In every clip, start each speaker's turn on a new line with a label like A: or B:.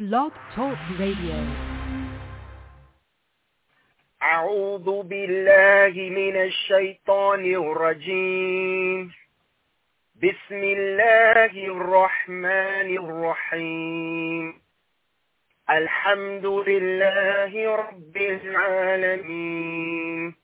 A: Blog Talk Radio.
B: أعوذ بالله من الشيطان الرجيم. بسم الله الرحمن الرحيم. الحمد لله رب العالمين.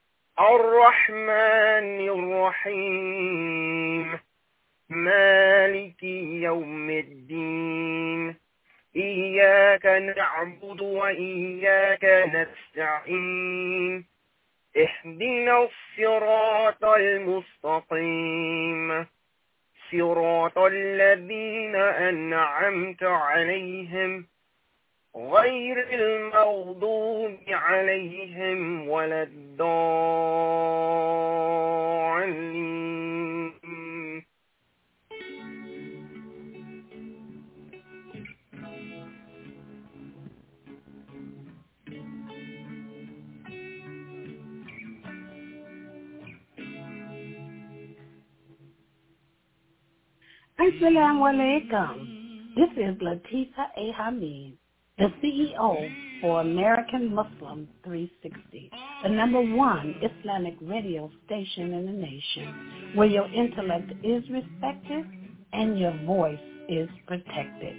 B: الرحمن الرحيم. مالك يوم الدين. إياك نعبد وإياك نستعين. اهدنا الصراط المستقيم. صراط الذين أنعمت عليهم غير المغضوب عليهم ولا الضالين.
C: Assalamu alaikum. This is Latifa A. Hamid, the CEO for American Muslim 360, the #1 Islamic radio station in the nation, where your intellect is respected and your voice is protected.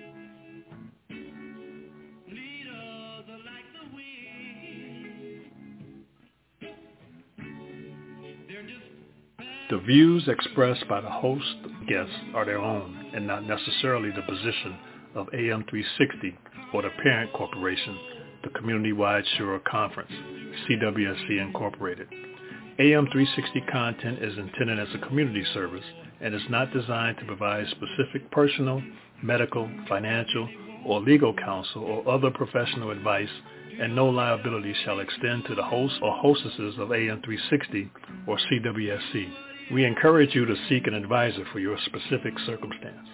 D: The views expressed by the host and guests are their own and not necessarily the position of AM 360 or the parent corporation, the Community-Wide Shura Conference, CWSC Incorporated. AM 360 content is intended as a community service and is not designed to provide specific personal, medical, financial, or legal counsel or other professional advice, and no liability shall extend to the hosts or hostesses of AM 360 or CWSC. We encourage you to seek an advisor for your specific circumstance.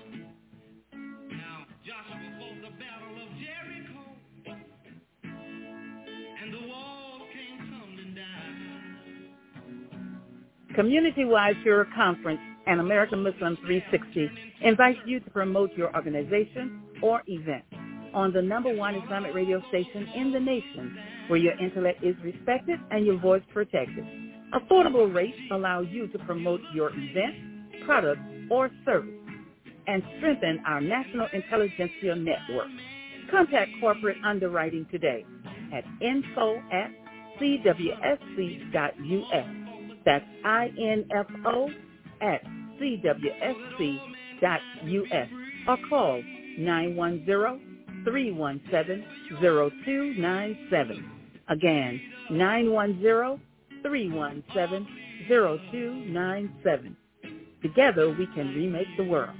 E: Community-Wide Shura Conference and American Muslim 360 invites you to promote your organization or event on the #1 Islamic radio station in the nation, where your intellect is respected and your voice protected. Affordable rates allow you to promote your event, product, or service and strengthen our national intelligentsia network. Contact corporate underwriting today at info@cwsc.us. That's info@cwsc.us, or call 910-317-0297. Again, 910-317-0297. Together we can remake the world.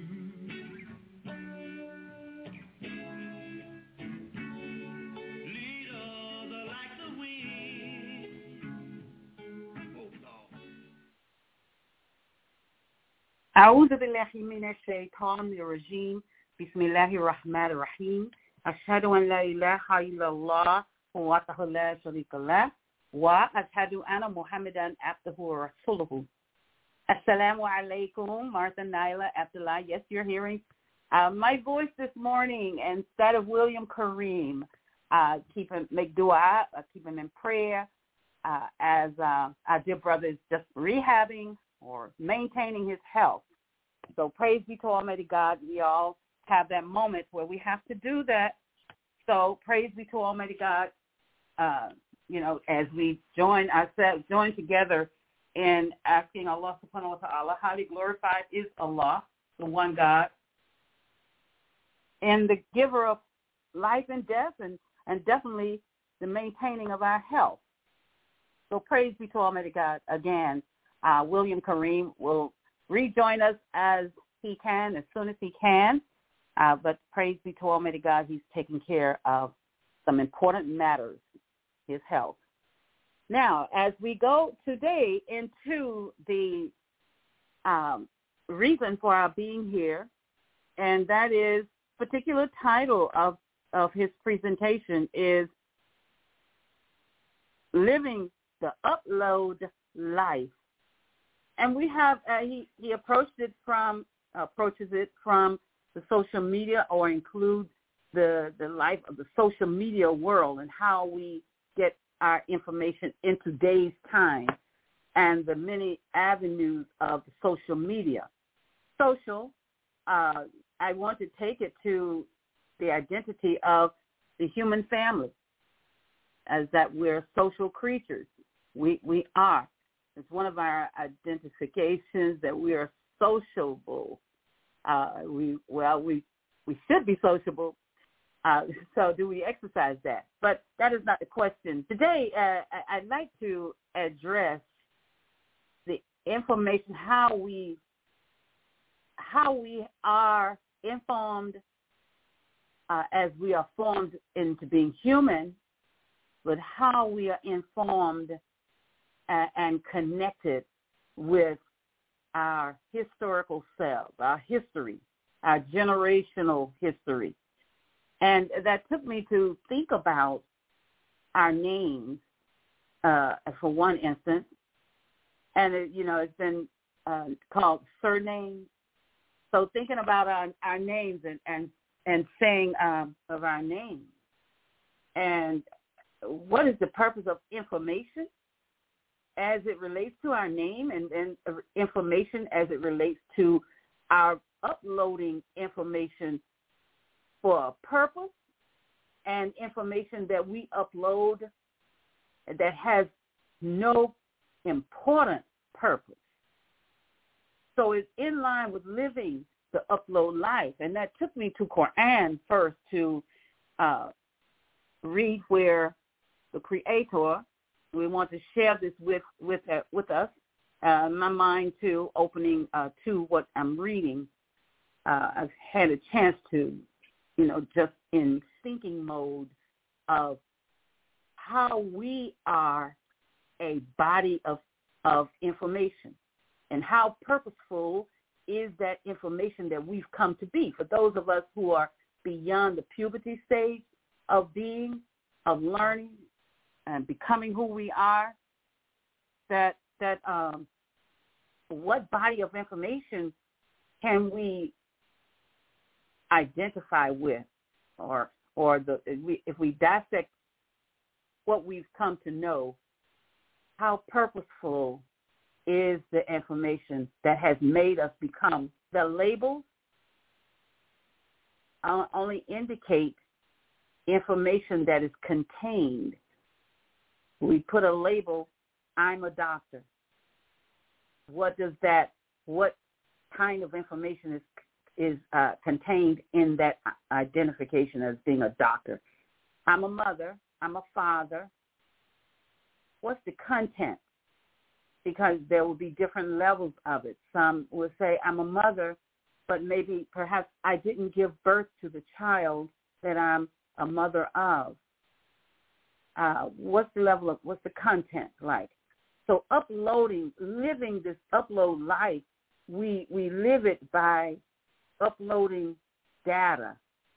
C: أعوذ بالله من الشيطان الرجيم. بسم الله الرحمن الرحيم. أشهد أن لا إله إلا الله وحده لا شريك له وأشهد أن محمدا عبده ورسوله. Assalamu alaikum, Martha Naila Abdullah. Yes, you're hearing my voice this morning instead of William Kareem. Make dua, keep him in prayer as our dear brother is just rehabbing or maintaining his health. So praise be to Almighty God. We all have that moment where we have to do that. So praise be to Almighty God, as we join together in asking Allah subhanahu wa ta'ala, highly glorified is Allah, the one God, and the giver of life and death, and definitely the maintaining of our health. So praise be to Almighty God. Again, William Kareem will rejoin us as he can, as soon as he can. But praise be to Almighty God, he's taking care of some important matters, his health. Now, as we go today into the reason for our being here, and that is particular title of his presentation is Living the Upload Life. And we have he approaches it from the social media, or includes the life of the social media world and how we get our information in today's time and the many avenues of social media. Social, I want to take it to the identity of the human family, as that we're social creatures. We are. It's one of our identifications that we are sociable. We should be sociable. So do we exercise that? But that is not the question. Today, I'd like to address the information, how we are informed as we are formed into being human, but how we are informed and connected with our historical selves, our history, our generational history. And that took me to think about our names, for one instance. And, it's been called surnames. So thinking about our names and saying of our names. And what is the purpose of information as it relates to our name, and information as it relates to our uploading information for a purpose, and information that we upload that has no important purpose. So it's in line with living the upload life. And that took me to Quran first to read where the Creator, we want to share this with us. My mind too, opening to what I'm reading. I've had a chance to, just in thinking mode of how we are a body of information, and how purposeful is that information that we've come to be. For those of us who are beyond the puberty stage of being, of learning, and becoming who we are, that what body of information can we identify with, or if we dissect what we've come to know, how purposeful is the information that has made us become. The labels only indicate information that is contained. We put a label, I'm a doctor. What kind of information is contained in that identification as being a doctor? I'm a mother, I'm a father. What's the content? Because there will be different levels of it. Some will say, I'm a mother, but perhaps I didn't give birth to the child that I'm a mother of. What's the content like? So living this upload life, we live it by uploading data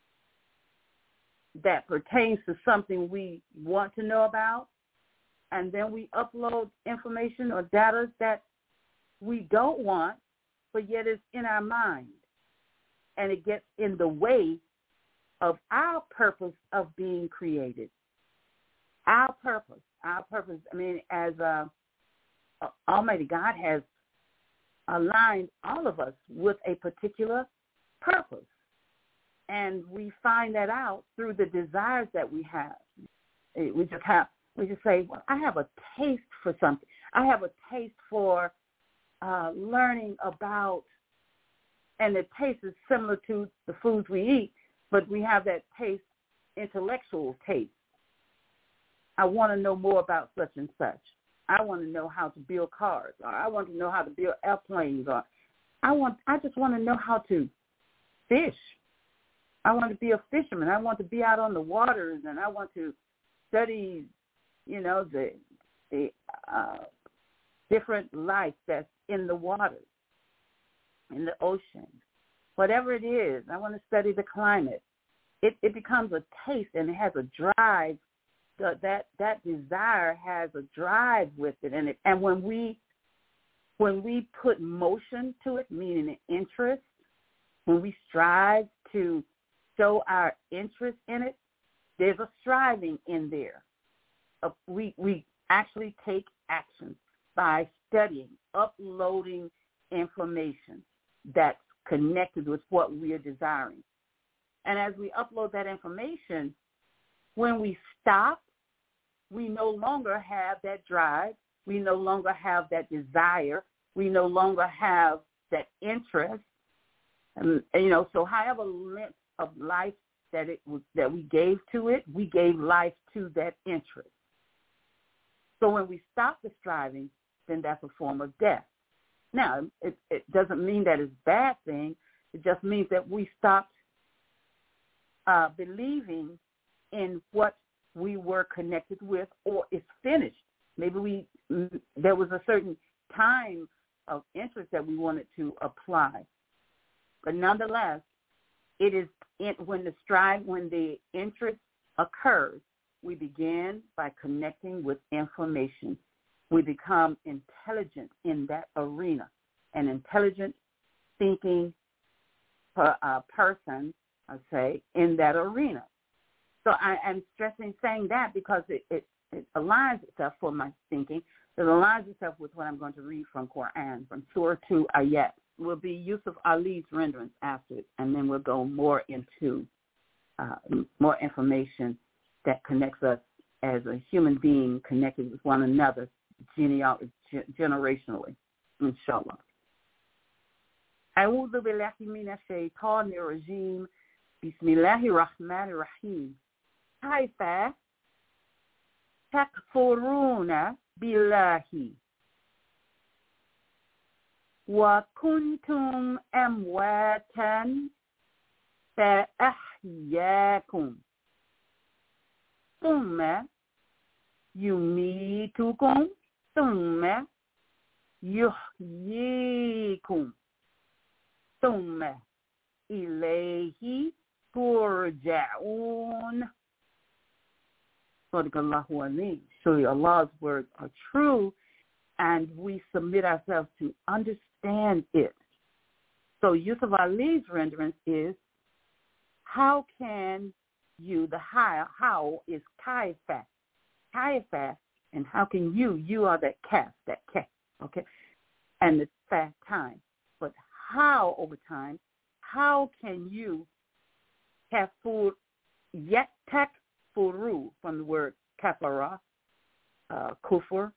C: that pertains to something we want to know about, and then we upload information or data that we don't want, but yet it's in our mind, and it gets in the way of our purpose of being created. Our purpose. As Almighty God has aligned all of us with a particular purpose. And we find that out through the desires that we have. We just say, well, I have a taste for something. I have a taste for learning about, and the taste is similar to the foods we eat, but we have that taste, intellectual taste. I want to know more about such and such. I want to know how to build cars, or I want to know how to build airplanes, or I just want to know how to fish. I want to be a fisherman. I want to be out on the waters, and I want to study, the different life that's in the waters, in the ocean. Whatever it is, I want to study the climate. It becomes a taste, and it has a drive. That desire has a drive with it, and when we put motion to it, meaning an interest, when we strive to show our interest in it, there's a striving in there. We actually take action by studying, uploading information that's connected with what we are desiring. And as we upload that information, when we stop, we no longer have that drive. We no longer have that desire. We no longer have that interest. And, so however length of life that we gave to it, we gave life to that interest. So when we stop the striving, then that's a form of death. Now, it doesn't mean that it's a bad thing. It just means that we stopped believing in what we were connected with, or it's finished. Maybe there was a certain time of interest that we wanted to apply. But nonetheless, it is when the interest occurs, we begin by connecting with information. We become intelligent in that arena, an intelligent thinking person, I say, in that arena. So I'm saying that because it aligns itself for my thinking. It aligns itself with what I'm going to read from Quran, from Surah 2 Ayat. Will be Yusuf Ali's renderings after it, and then we'll go more into more information that connects us as a human being connected with one another generationally, inshallah. أعوذ بالله من الشيطان الرجيم بسم الله الرحمن الرحيم كيف تكفرون بالله وكنتم أمواتا فأحياكم ثم يميتكم ثم يحييكم ثم إليه ترجعون. Sadaqallahu Alim. Surely Allah's words are true, and we submit ourselves to understand it. So Yusuf Ali's renderance is, how can you, the how is kaifa, and how can you are that kaf, okay, and the fat time. But how over time, how can you kafur, yet takfuru, from the word kafara, kufur,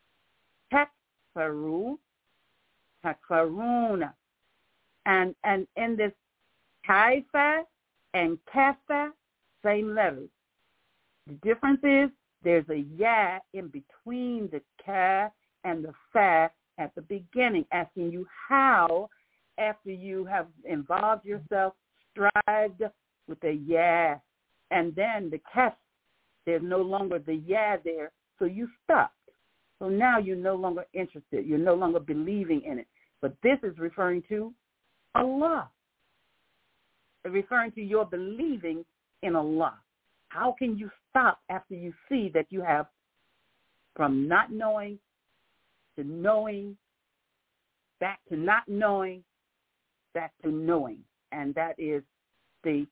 C: takfaruna, and in this kaifa and kafa, same letters. The difference is there's a ya in between the ka and the fa at the beginning, asking you how, after you have involved yourself, strived with the ya, and then the kaf, there's no longer the ya there, so you stopped. So now you're no longer interested. You're no longer believing in it. But this is referring to Allah, referring to your believing in Allah. How can you stop after you see that you have from not knowing to knowing, back to not knowing, back to knowing? And that is the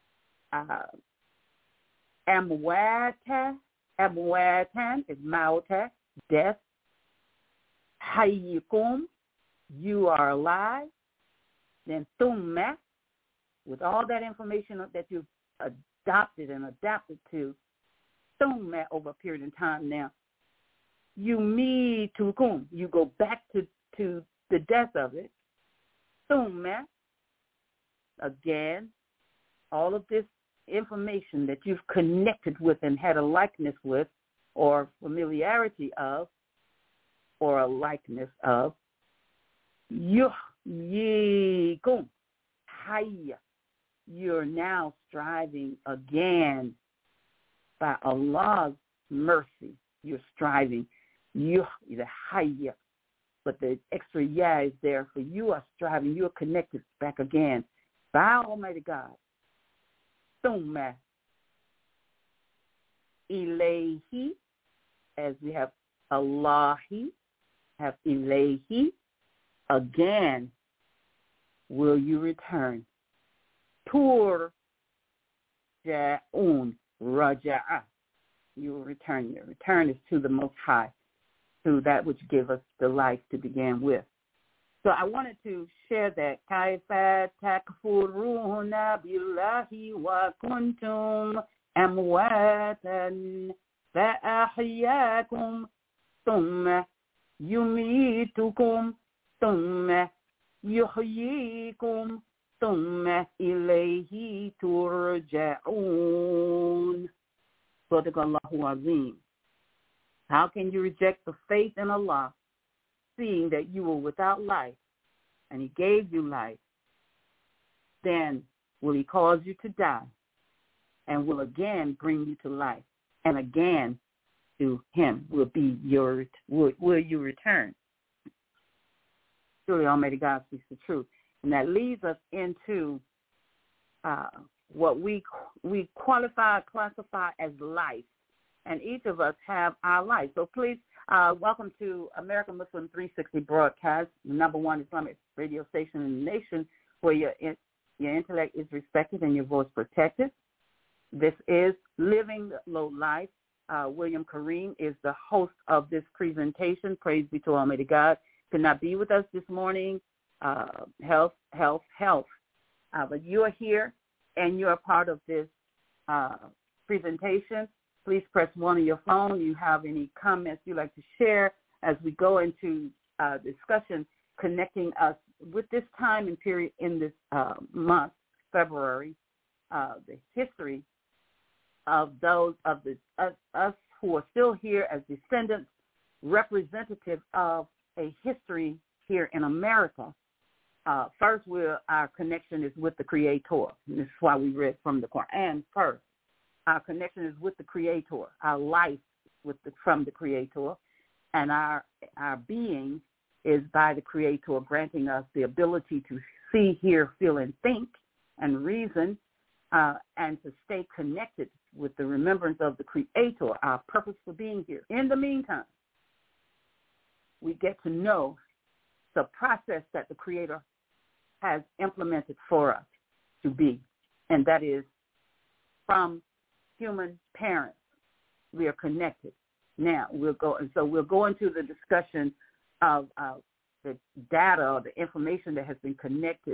C: amwatan is mauta, death. Hayyikum, you are alive. Then thumma, with all that information that you've adopted and adapted to, thumma, over a period of time now, yumitukum, you go back to the death of it. Thumma, again, all of this information that you've connected with and had a likeness with, or familiarity of, or a likeness of, yuhyikum, hayya, you're now striving again by Allah's mercy. You're striving, the hayya, but the extra ya is there for you are striving. You are connected back again by Almighty God. Thumma ilayhi, as we have Allahi, have ilayhi, again will you return. Turja'un, turja'un, raja'a. You will return. Your return is to the Most High, to that which gave us the life to begin with. So I wanted to share that. Kaifa takfuruna billahi wa kuntum amwatan fa'ahyakum thumma yumitukum thumma yuhyikum thumma ilayhi turja'un. Sadaqallahu azim. How can you reject the faith in Allah, seeing that you were without life, and He gave you life? Then will He cause you to die, and will again bring you to life, and again to Him will you return? Surely Almighty God speaks the truth. And that leads us into what we classify as life. And each of us have our life. So please, welcome to American Muslim 360 broadcast, the number one Islamic radio station in the nation, where your intellect is respected and your voice protected. This is Living Low Life. William Kareem is the host of this presentation. Praise be to Almighty God. Could not be with us this morning. Health. But you are here, and you are part of this presentation. Please press 1 on your phone. You have any comments you'd like to share as we go into discussion connecting us with this time and period in this month, February, the history of those of us who are still here as descendants, representative of a history here in America. First, our connection is with the Creator. And this is why we read from the Quran first. Our connection is with the Creator. Our life from the Creator, and our being is by the Creator, granting us the ability to see, hear, feel, and think, and reason, and to stay connected with the remembrance of the Creator, our purpose for being here. In the meantime, we get to know the process that the Creator has implemented for us to be, and that is from human parents. We are connected. Now we'll go into the discussion of the data or the information that has been connected,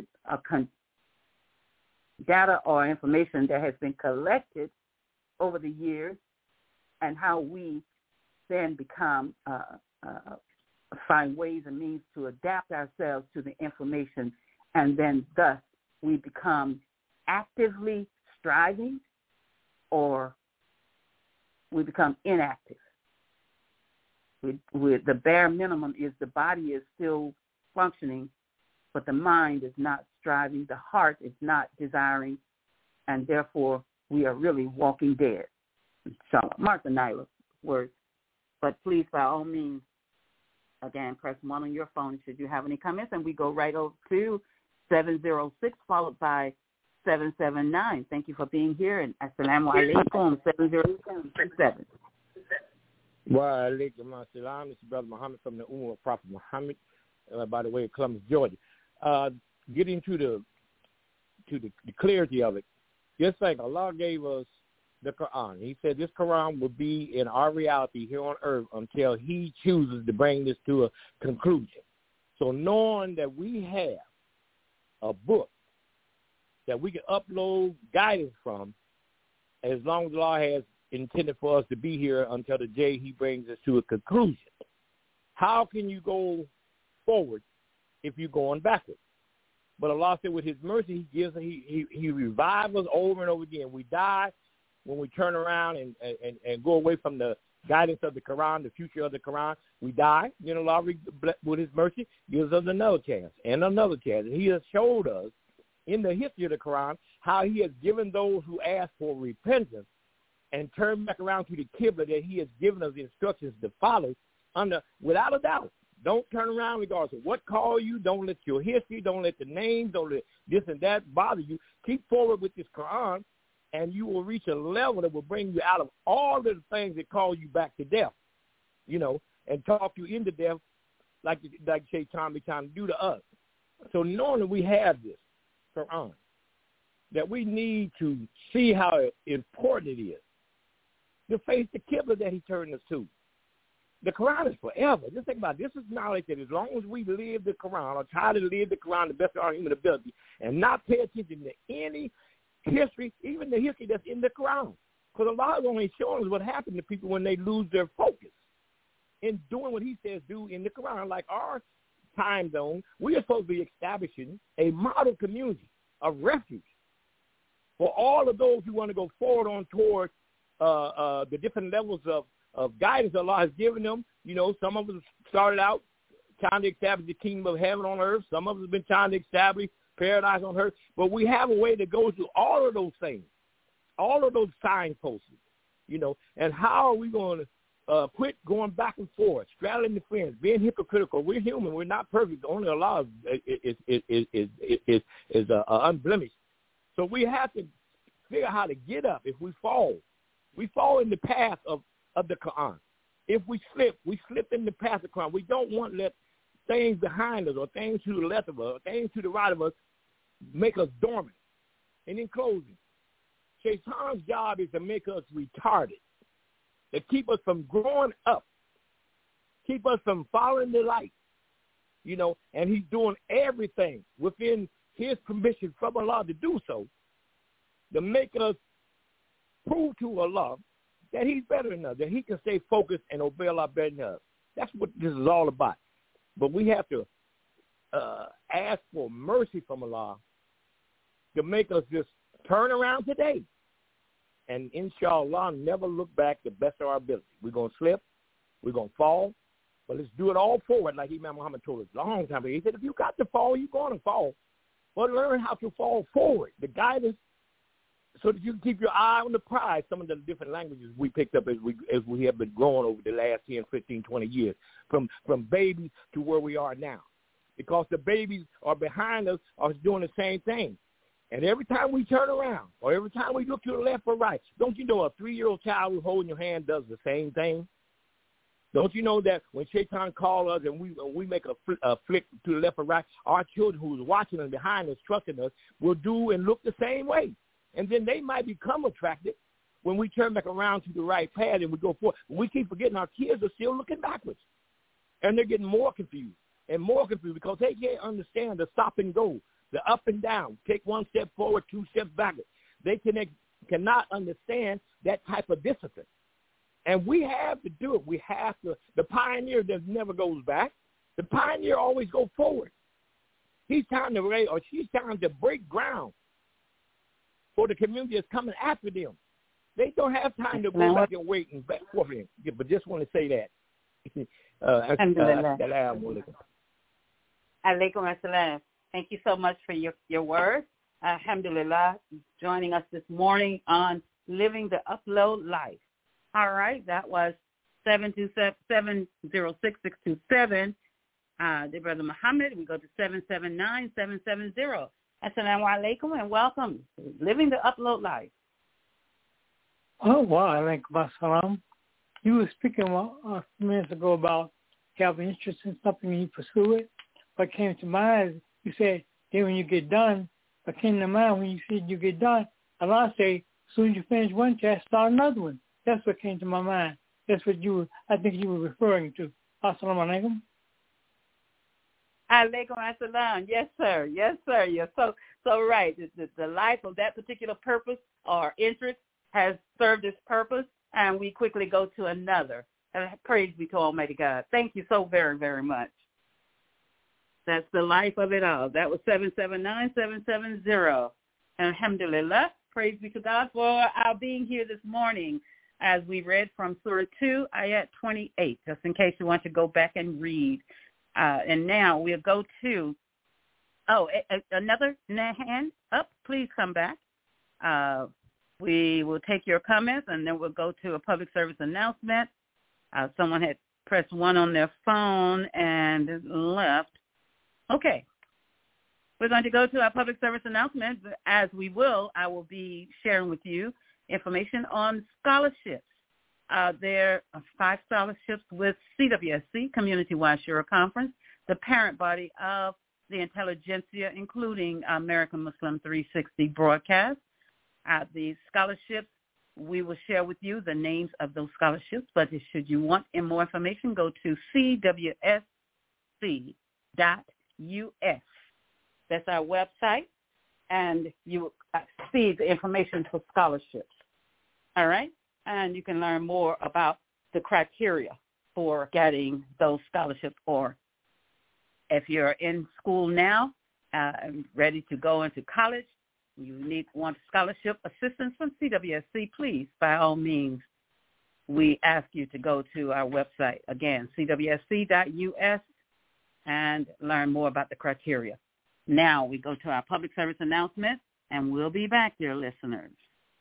C: data or information that has been collected over the years, and how we then become find ways and means to adapt ourselves to the information, and then thus we become actively striving, or we become inactive. The bare minimum is the body is still functioning, but the mind is not striving, the heart is not desiring, and therefore we are really walking dead. So, Martha Nyla's words. But please, by all means, again, press 1 on your phone should you have any comments, and we go right over to 706 followed by 779. Thank you for being here, and assalamu alaikum, 707.
A: Wa alaikum assalam. This is Brother Muhammad from the Ummah of Prophet Muhammad, by the way of Columbus, Georgia. Getting to the clarity of it, just like Allah gave us the Quran. He said this Quran will be in our reality here on earth until He chooses to bring this to a conclusion. So knowing that we have a book that we can upload guidance from, as long as Allah has intended for us to be here until the day He brings us to a conclusion. How can you go forward if you're going backwards? But Allah said with His mercy, He revives us over and over again. We die when we turn around and go away from the guidance of the Quran, the future of the Quran. We die. Allah, with His mercy, gives us another chance and another chance. And He has showed us in the history of the Quran how He has given those who ask for repentance and turn back around to the Qibla that He has given us instructions to follow without a doubt. Don't turn around regardless of what call you. Don't let your history, don't let the names, don't let this and that bother you. Keep forward with this Quran, and you will reach a level that will bring you out of all of the things that call you back to death, and talk you into death like Shaitan be trying to do to us. So knowing that we have this Quran, that we need to see how important it is to face the Qibla that he turned us to. The Quran is forever. Just think about it. This is knowledge that as long as we live the Quran or try to live the Quran the best of our human ability and not pay attention to any history, even the history that's in the Quran. Because Allah is only showing us what happened to people when they lose their focus in doing what he says do in the Quran. Like our time zone, we are supposed to be establishing a model community of refuge for all of those who want to go forward on toward the different levels of guidance Allah has given them. You know, some of us started out trying to establish the kingdom of heaven on earth. Some of us have been trying to establish paradise on earth. But we have a way to go through all of those things, all of those signposts, you know. And how are we going to quit going back and forth, straddling the fence, being hypocritical? We're human. We're not perfect. Only Allah is unblemished. So we have to figure out how to get up. If we fall in the path of the Quran. If we slip in the path of the Quran. We don't want to let things behind us or things to the left of us or things to the right of us make us dormant. And in closing, Shaitan's job is to make us retarded, to keep us from growing up, keep us from following the light, you know, and he's doing everything within his permission from Allah to do so, to make us prove to Allah that he's better than us, that he can stay focused and obey Allah better than us. That's what this is all about. But we have to ask for mercy from Allah to make us just turn around today and, inshallah, never look back the best of our ability. We're going to slip. We're going to fall. But let's do it all forward, like Imam Muhammad told us a long time ago. He said, if you got to fall, you're going to fall. But learn how to fall forward. The guidance, so that you can keep your eye on the prize, some of the different languages we picked up as we have been growing over the last 10, 15, 20 years, from babies to where we are now. Because the babies are behind us are doing the same thing. And every time we turn around or every time we look to the left or right, don't you know a 3-year-old child who's holding your hand does the same thing? Don't you know that when Shaitan calls us and we make a flick to the left or right, our children who's watching us behind us, trusting us, will do and look the same way. And then they might become attracted when we turn back around to the right path and we go forward. We keep forgetting our kids are still looking backwards. And they're getting more confused because they can't understand the stop and go, the up and down, take one step forward, 2 steps backwards. They cannot understand that type of discipline. And we have to do it. We have to. The pioneer that never goes back. The pioneer always goes forward. She's trying to break ground for the community that's coming after them. They don't have time to go back and wait and back forth. But just want to say that.
C: Alaikum assalam. Thank you so much for your words. Alhamdulillah, joining us this morning on Living the Upload Life. All right, that was 706-627. Dear Brother Muhammad, we go to 779-770. Assalamu alaikum and welcome to Living the Upload Life.
F: Oh, wow, alaikum assalam. You were speaking a few minutes ago about having interest in something and you pursue it. What came to mind, you said, then when you get done, what came to mind when you said you get done, Allah say, as soon as you finish one task, start another one. That's what came to my mind. That's what I think you were referring to. Assalamu alaikum.
C: Alaikum assalam. Yes, sir. Yes, sir. You're so right. The life of that particular purpose or interest has served its purpose, and we quickly go to another. And praise be to Almighty God. Thank you so very, very much. That's the life of it all. That was 779-770. Alhamdulillah. Praise be to God for our being here this morning as we read from Surah 2, Ayat 28, just in case you want to go back and read. And now we'll go to, another hand up. Please come back. We will take your comments, and then we'll go to a public service announcement. Someone had pressed 1 on their phone and left. Okay. We're going to go to our public service announcement. As we will, I will be sharing with you information on scholarships. There are 5 scholarships with CWSC, Community-Wide Shura Conference, the parent body of
E: the intelligentsia, including American Muslim 360 broadcast. The scholarships, we will share with you the names of those scholarships, but should you want more information, go to cwsc.us. That's our website, and you will see the information for scholarships. All right? And you can learn more about the criteria for getting those scholarships, or if you're in school now and ready to go into college, you want scholarship assistance from CWSC, please, by all means, we ask you to go to our website, again, cwsc.us, and learn more about the criteria. Now we go to our public service announcement, and we'll be back, dear listeners.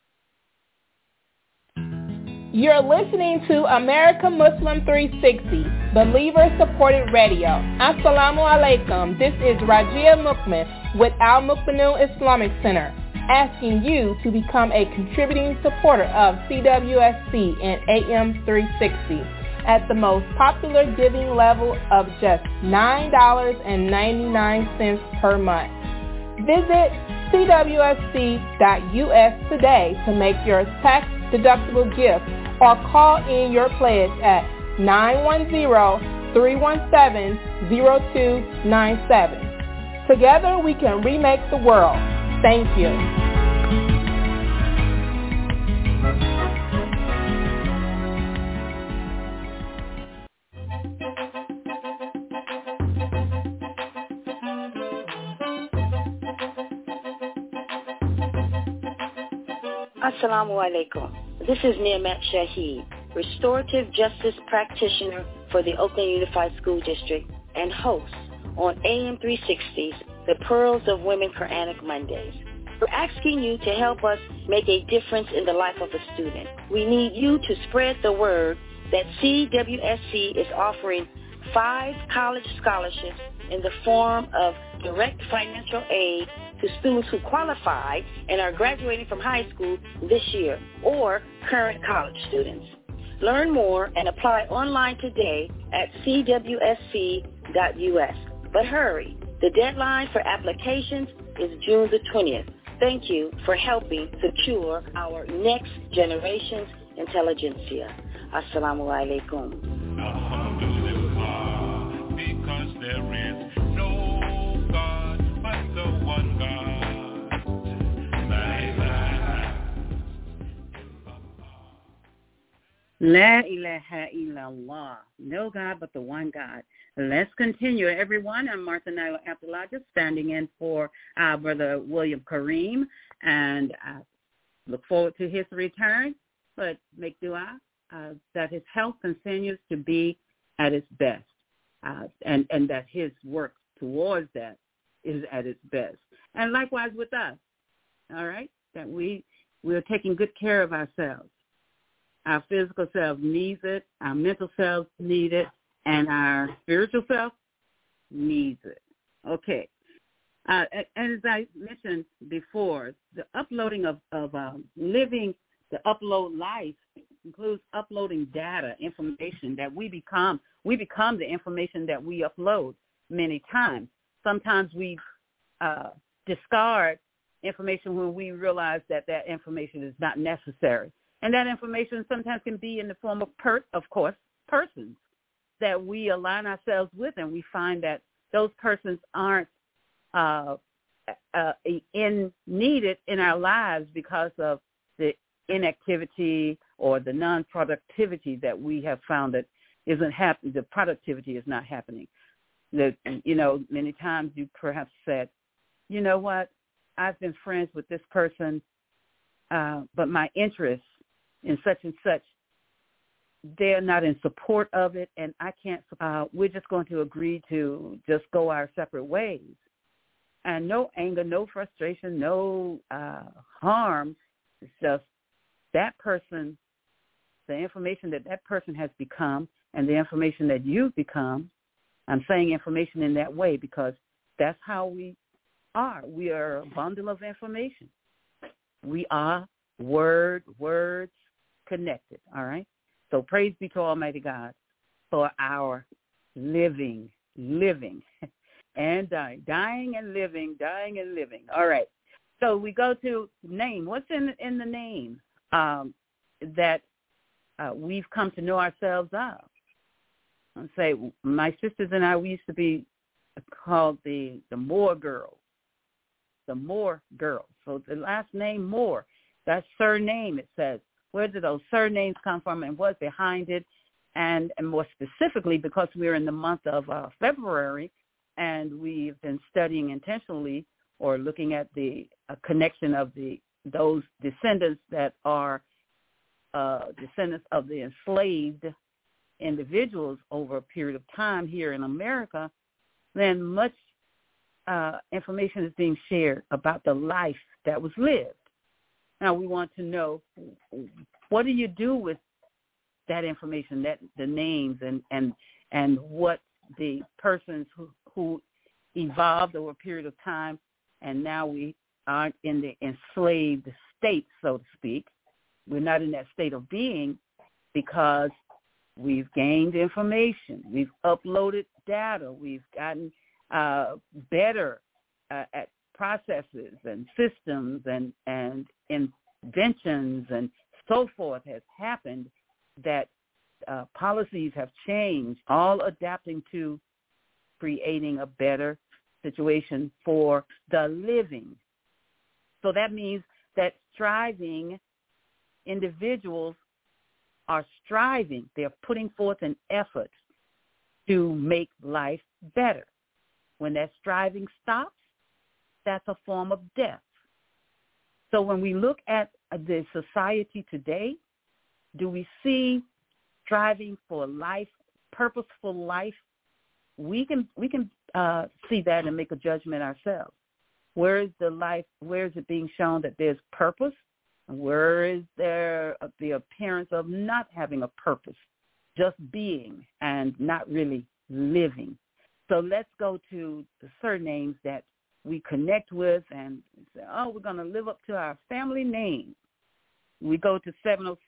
G: You're listening to America Muslim 360, Believer-Supported Radio. Assalamu alaikum. This is Rajia Mukmin with Al Mukminun Islamic Center, asking you to become a contributing supporter of CWSC and AM 360 at the most popular giving level of just $9.99 per month. Visit cwsc.us today to make your tax-deductible gift, or call in your pledge at 910-317-0297. Together we can remake the world. Thank you.
H: Assalamu alaikum. This is Niamat Shaheed, Restorative Justice Practitioner for the Oakland Unified School District and host on AM 360's The Pearls of Women Quranic Mondays. We're asking you to help us make a difference in the life of a student. We need you to spread the word that CWSC is offering 5 college scholarships in the form of direct financial aid to students who qualify and are graduating from high school this year, or current college students. Learn more and apply online today at cwsc.us. But hurry, the deadline for applications is June the 20th. Thank you for helping secure our next generation's intelligentsia. Assalamu alaikum.
I: Alhamdulillah, because there is no God but the one God.
E: La ilaha illallah. No God but the one God. Let's continue, everyone. I'm Martha Nyla Abdullah, just standing in for our brother William Kareem, and I look forward to his return, but make dua that his health continues to be at its best, and that his work towards that is at its best. And likewise with us, all right, that we're taking good care of ourselves. Our physical self needs it, our mental self needs it, and our spiritual self needs it. Okay. And as I mentioned before, the uploading of living the upload life includes uploading data, information that we become the information that we upload many times. Sometimes we discard information when we realize that information is not necessary. And that information sometimes can be in the form of persons that we align ourselves with, and we find that those persons aren't needed in our lives because of the inactivity or the non-productivity that we have found that isn't happening. The productivity is not happening. Many times you perhaps said, you know what, I've been friends with this person, but my interests in such and such, they're not in support of it, and I can't, we're just going to agree to just go our separate ways. And no anger, no frustration, no harm. It's just that person, the information that person has become and the information that you've become. I'm saying information in that way because that's how we are. We are a bundle of information. We are words connected, all right? So praise be to Almighty God for our living. and dying and living. All right. So we go to name. What's in the name that we've come to know ourselves of? I'll say my sisters and I, we used to be called the Moore girls. The Moore girls. So the last name Moore, that surname, it says. Where do those surnames come from and what's behind it? And more specifically, because we're in the month of February and we've been studying intentionally or looking at the connection of those descendants that are descendants of the enslaved individuals over a period of time here in America, then much information is being shared about the life that was lived. Now we want to know, what do you do with that information, that the names and what the persons who evolved over a period of time, and now we aren't in the enslaved state, so to speak. We're not in that state of being because we've gained information. We've uploaded data. We've gotten better at processes and systems and inventions and so forth has happened that policies have changed, all adapting to creating a better situation for the living. So that means that striving individuals are striving. They're putting forth an effort to make life better. When that striving stops, that's a form of death. So when we look at the society today, do we see striving for life, purposeful life? We can see that and make a judgment ourselves. Where is the life? Where is it being shown that there's purpose? Where is there the appearance of not having a purpose, just being and not really living? So let's go to the surnames that we connect with and say, oh, we're going to live up to our family name. We go to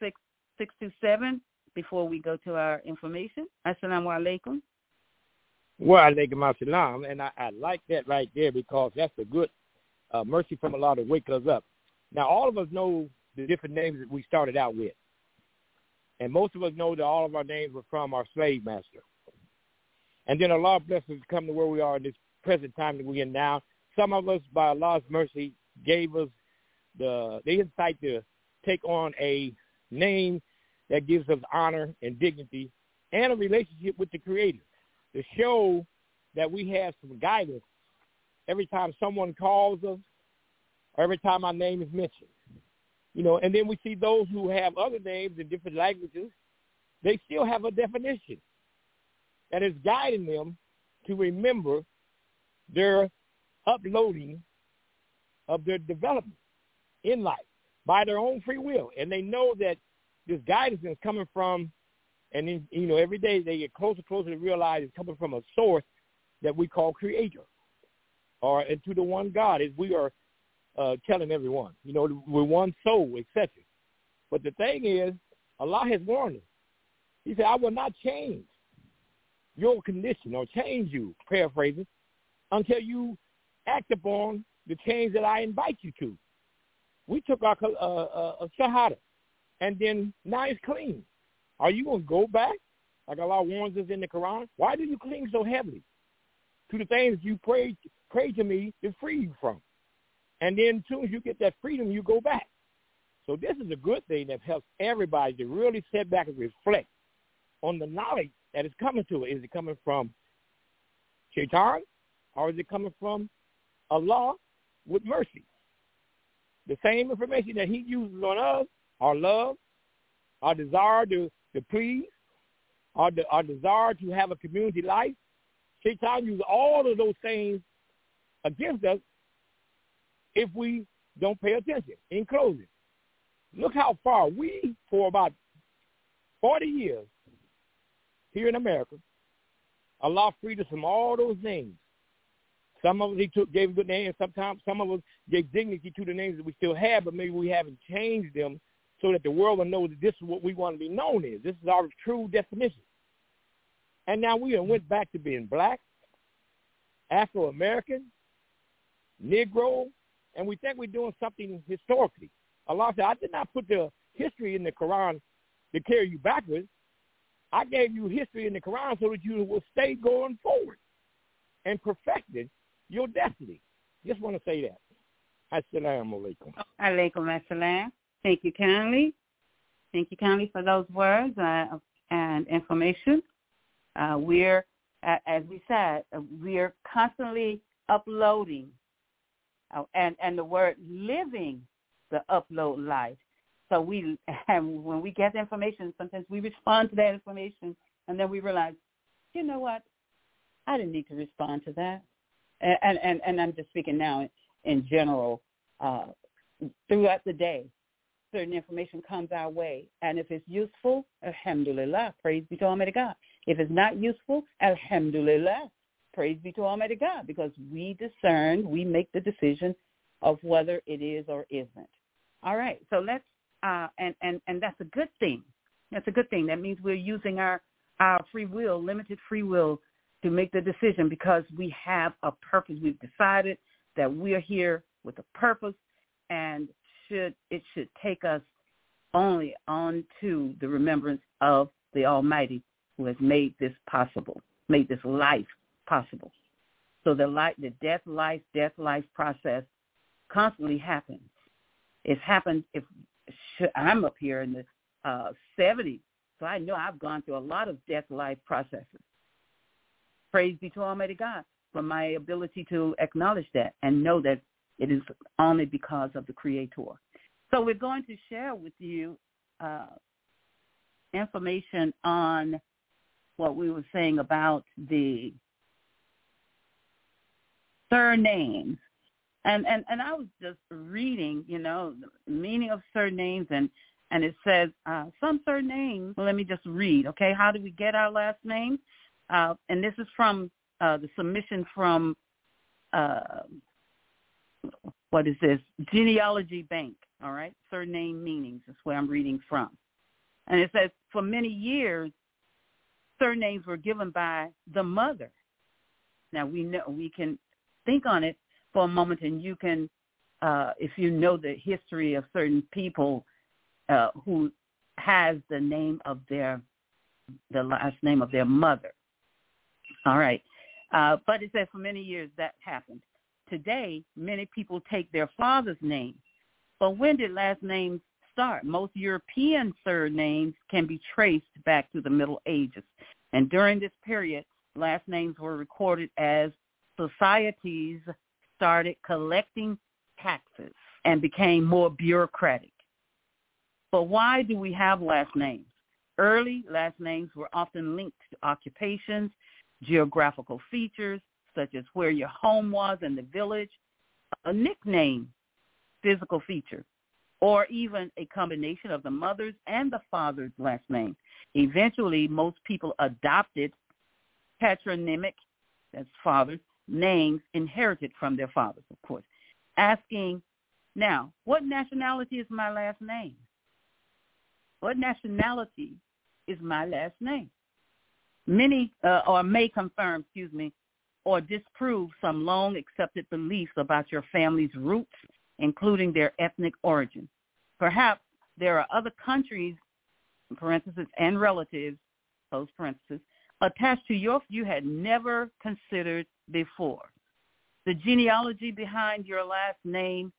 E: 706-627 before we go to our information. Assalamu alaikum.
A: Wa alaikum assalam. And I like that right there because that's a good mercy from Allah to wake us up. Now, all of us know the different names that we started out with. And most of us know that all of our names were from our slave master. And then Allah bless us to come to where we are in this present time that we're in now. Some of us, by Allah's mercy, gave us the insight to take on a name that gives us honor and dignity and a relationship with the Creator to show that we have some guidance every time someone calls us or every time our name is mentioned. You know, and then we see those who have other names in different languages, they still have a definition that is guiding them to remember their uploading of their development in life by their own free will. And they know that this guidance is coming from, and then, you know, every day they get closer to realize it's coming from a source that we call Creator, or into the one God, as we are telling everyone. You know, we're one soul, etc. But the thing is, Allah has warned us. He said, I will not change your condition or change you, paraphrasing, until you act upon the change that I invite you to. We took our shahada, and then now it's clean. Are you going to go back, like Allah warns us in the Quran? Why do you cling so heavily to the things you pray to me to free you from? And then as soon as you get that freedom, you go back. So this is a good thing that helps everybody to really sit back and reflect on the knowledge that is coming to it. Is it coming from Shaitan, or is it coming from Allah with mercy? The same information that he uses on us, our love, our desire to please, our desire to have a community life, Shaitan uses all of those things against us if we don't pay attention. In closing, look how far we, for about 40 years here in America, Allah freed us from all those names. Some of us gave good names. Sometimes some of us gave dignity to the names that we still have, but maybe we haven't changed them so that the world will know that this is what we want to be known as. This is our true definition. And now we went back to being black, Afro-American, Negro, and we think we're doing something historically. Allah said, I did not put the history in the Quran to carry you backwards. I gave you history in the Quran so that you will stay going forward and perfecting your destiny. Just want to say that. Assalamu alaikum.
C: Alaikum assalam. Thank you kindly. Thank you kindly for those words and information. We're, as we said, we're constantly uploading and the word living the upload life. So when we get the information, sometimes we respond to that information, and then we realize, you know what, I didn't need to respond to that. And I'm just speaking now in general. Throughout the day, certain information comes our way, and if it's useful, alhamdulillah, praise be to Almighty God. If it's not useful, alhamdulillah, praise be to Almighty God, because we discern, we make the decision of whether it is or isn't. All right, so let's and that's a good thing. That's a good thing. That means we're using our free will, limited free will, to make the decision because we have a purpose. We've decided that we're here with a purpose, and it should take us only on to the remembrance of the Almighty who has made this possible, made this life possible. So the death, life process constantly happens. It's happened I'm up here in the 70s, so I know I've gone through a lot of death, life processes. Praise be to Almighty God for my ability to acknowledge that and know that it is only because of the Creator. So we're going to share with you information on what we were saying about the surnames. And I was just reading, the meaning of surnames, and it says some surnames. Well, let me just read, okay? How do we get our last name? And this is from the submission from, what is this? Genealogy Bank, all right? Surname meanings is where I'm reading from. And it says, for many years, surnames were given by the mother. Now, we can think on it for a moment, and you can, if you know the history of certain people who has the last name of their mother. All right. But it says for many years that happened. Today, many people take their father's name. But when did last names start? Most European surnames can be traced back to the Middle Ages. And during this period, last names were recorded as societies started collecting taxes and became more bureaucratic. But why do we have last names? Early last names were often linked to occupations, geographical features, such as where your home was in the village, a nickname, physical feature, or even a combination of the mother's and the father's last name. Eventually, most people adopted patronymic, that's father's, names inherited from their fathers, of course, asking, now, what nationality is my last name? What nationality is my last name? Many may confirm, or disprove some long-accepted beliefs about your family's roots, including their ethnic origin. Perhaps there are other countries, parentheses, and relatives, close parentheses, attached to you had never considered before. The genealogy behind your last name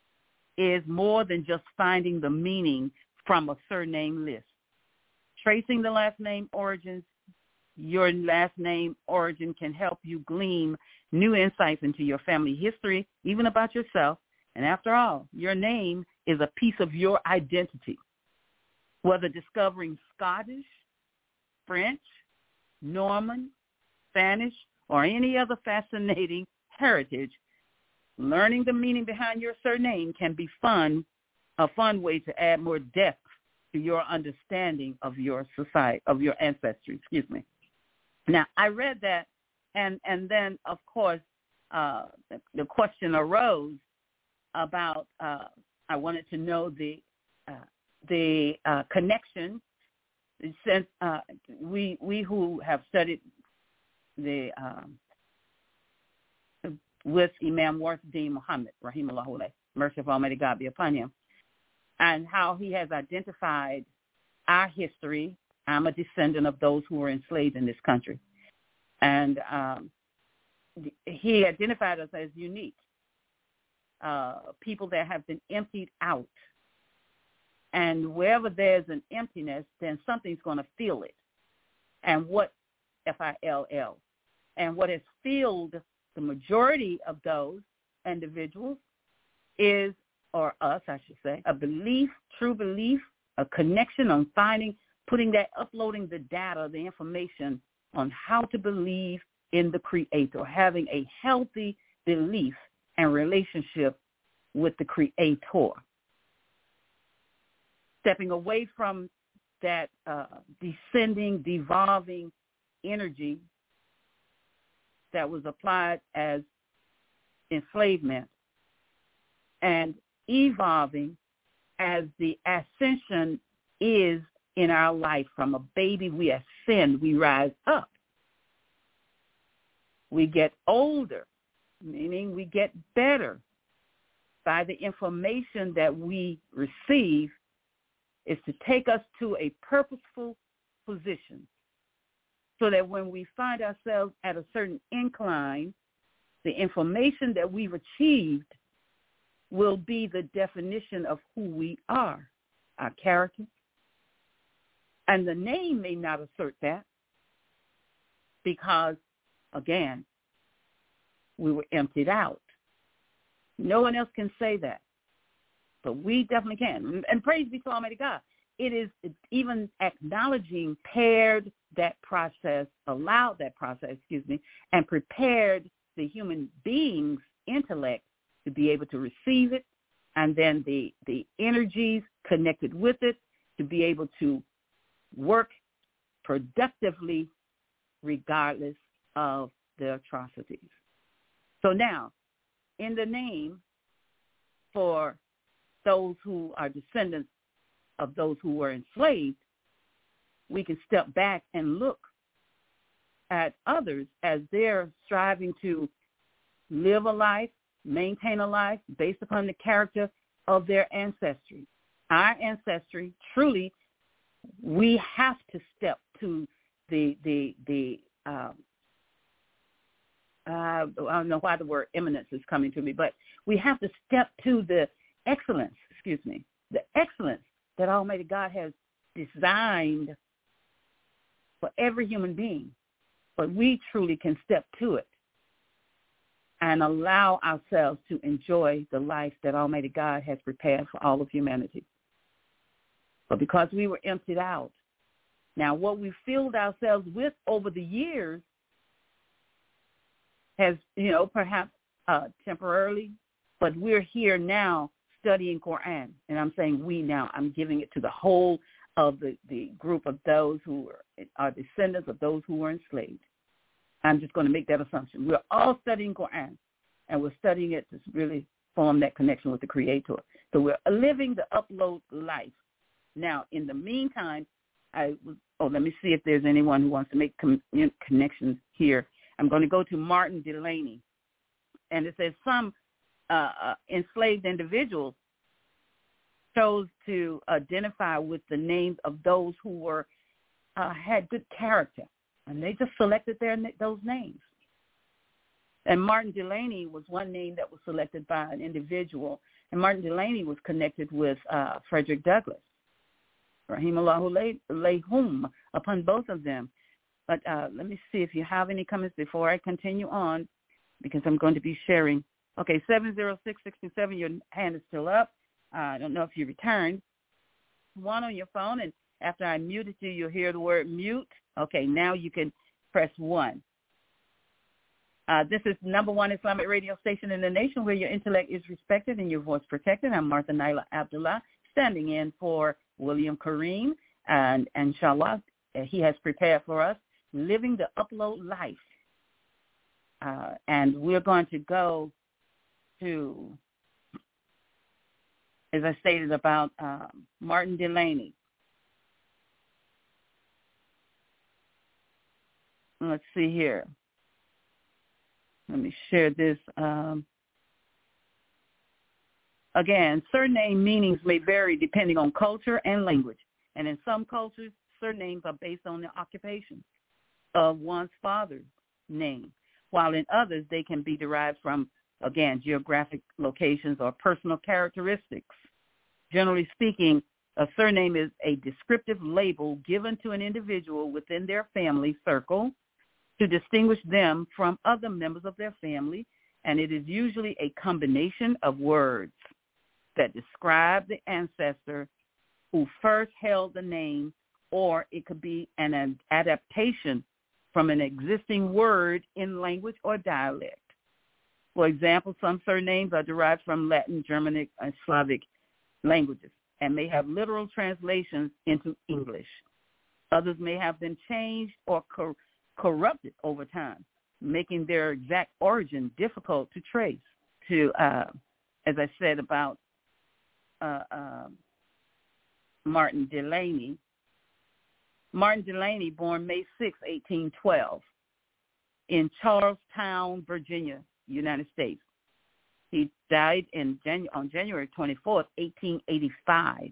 C: is more than just finding the meaning from a surname list. Tracing the last name origins, your last name origin can help you glean new insights into your family history, even about yourself. And after all, your name is a piece of your identity. Whether discovering Scottish, French, Norman, Spanish, or any other fascinating heritage, learning the meaning behind your surname can be a fun way to add more depth to your understanding of your society, of your ancestry, Now, I read that, and then, of course, the question arose about, I wanted to know the connection, since we who have studied the
E: with Imam Warithuddin Muhammad, rahimahullah, mercy of Almighty God be upon him, and how he has identified our history. I'm a descendant of those who were enslaved in this country. And he identified us as unique, people that have been emptied out. And wherever there's an emptiness, then something's going to fill it. And what, F-I-L-L, and what has filled the majority of those individuals is, or us, I should say, a belief, true belief, a connection on uploading the data, the information on how to believe in the Creator, having a healthy belief and relationship with the Creator. Stepping away from that descending, devolving energy that was applied as enslavement, and evolving as the ascension is in our life. From a baby, we ascend, we rise up. We get older, meaning we get better by the information that we receive, is to take us to a purposeful position so that when we find ourselves at a certain incline, the information that we've achieved will be the definition of who we are, our character. And the name may not assert that because, again, we were emptied out. No one else can say that, but we definitely can. And praise be to Almighty God. It's even acknowledging allowed that process, and prepared the human being's intellect to be able to receive it, and then the energies connected with it to be able to work productively regardless of the atrocities. So now, in the name for those who are descendants of those who were enslaved, we can step back and look at others as they're striving to live a life, maintain a life based upon the character of their ancestry. Our ancestry, truly, we have to step to I don't know why the word eminence is coming to me, but we have to step to the excellence, the excellence that Almighty God has designed for every human being. But we truly can step to it and allow ourselves to enjoy the life that Almighty God has prepared for all of humanity. But because we were emptied out, now what we filled ourselves with over the years has, perhaps temporarily, but we're here now studying Quran. And I'm saying we now, I'm giving it to the whole of the group of those who are descendants of those who were enslaved. I'm just going to make that assumption. We're all studying Quran, and we're studying it to really form that connection with the Creator. So we're living the upload life. Now, in the meantime, let me see if there's anyone who wants to make connections here. I'm going to go to Martin Delaney, and it says some enslaved individuals chose to identify with the names of those who were had good character, and they just selected those names. And Martin Delaney was one name that was selected by an individual, and Martin Delaney was connected with Frederick Douglass, rahimahullah lahum, upon both of them. But let me see if you have any comments before I continue on, because I'm going to be sharing. Okay, 706-627, your hand is still up. I don't know if you returned. One on your phone, and after I muted you, you'll hear the word mute. Okay, now you can press 1. This is number one Islamic radio station in the nation where your intellect is respected and your voice protected. I'm Martha Naila Abdullah, standing in for William Kareem, and inshallah, he has prepared for us Living the Upload Life. And we're going to go to, as I stated, about Martin Delaney. Let's see here. Let me share this. Again, surname meanings may vary depending on culture and language. And in some cultures, surnames are based on the occupation of one's father's name, while in others, they can be derived from, again, geographic locations or personal characteristics. Generally speaking, a surname is a descriptive label given to an individual within their family circle to distinguish them from other members of their family, and it is usually a combination of words that describe the ancestor who first held the name, or it could be an adaptation from an existing word in language or dialect. For example, some surnames are derived from Latin, Germanic, and Slavic languages and may have literal translations into English. Others may have been changed or corrupted over time, making their exact origin difficult to trace. As I said about Martin Delany. Martin Delany, born May 6, 1812, in Charlestown, Virginia, United States. He died on January 24th, 1885.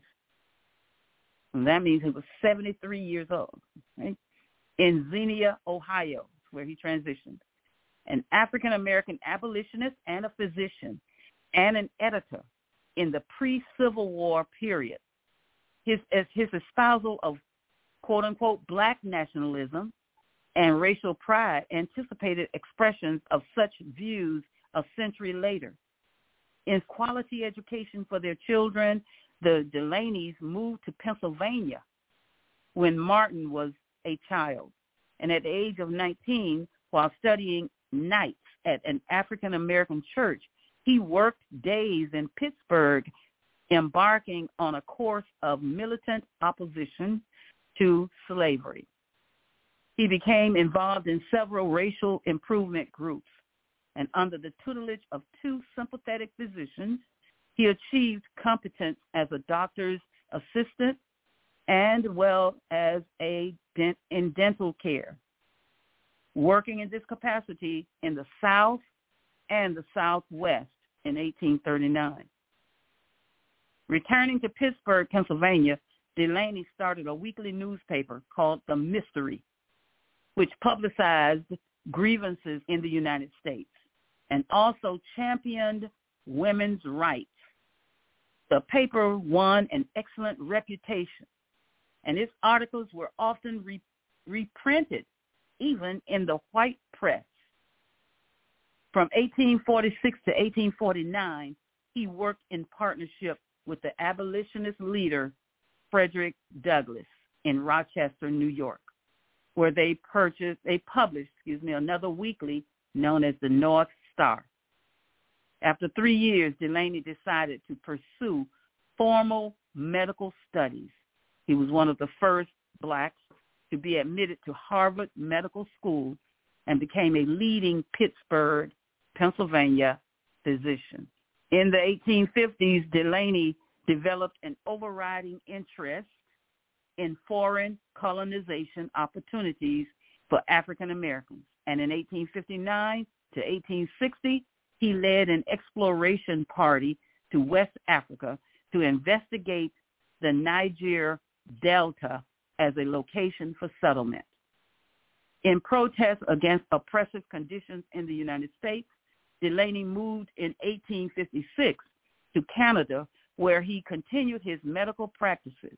E: And that means he was 73 years old. Right? In Xenia, Ohio, where he transitioned. An African-American abolitionist and a physician and an editor in the pre-Civil War period. His espousal of quote-unquote black nationalism and racial pride anticipated expressions of such views a century later. In quality education for their children, the Delanys moved to Pennsylvania when Martin was a child. And at the age of 19, while studying nights at an African-American church, he worked days in Pittsburgh, embarking on a course of militant opposition to slavery. He became involved in several racial improvement groups, and under the tutelage of two sympathetic physicians, he achieved competence as a doctor's assistant and well as in dental care, working in this capacity in the South and the Southwest in 1839. Returning to Pittsburgh, Pennsylvania, Delany started a weekly newspaper called The Mystery, which publicized grievances in the United States and also championed women's rights. The paper won an excellent reputation, and its articles were often reprinted, even in the white press. From 1846 to 1849, he worked in partnership with the abolitionist leader Frederick Douglass in Rochester, New York, where they published another weekly known as the North Star. After 3 years, Delany decided to pursue formal medical studies. He was one of the first blacks to be admitted to Harvard Medical School and became a leading Pittsburgh, Pennsylvania physician. In the 1850s, Delany developed an overriding interest in foreign colonization opportunities for African Americans. And in 1859 to 1860, he led an exploration party to West Africa to investigate the Niger Delta as a location for settlement. In protest against oppressive conditions in the United States, Delany moved in 1856 to Canada, where he continued his medical practices.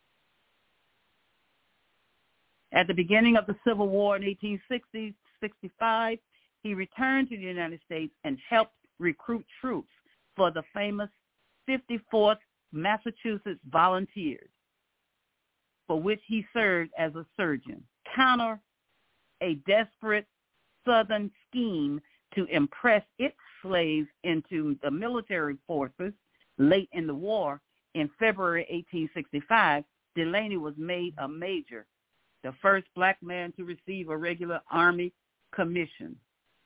E: At the beginning of the Civil War in 1865, he returned to the United States and helped recruit troops for the famous 54th Massachusetts Volunteers, for which he served as a surgeon. Counter a desperate Southern scheme to impress its slaves into the military forces late in the war, in February 1865, Delany was made a major, the first black man to receive a regular Army commission.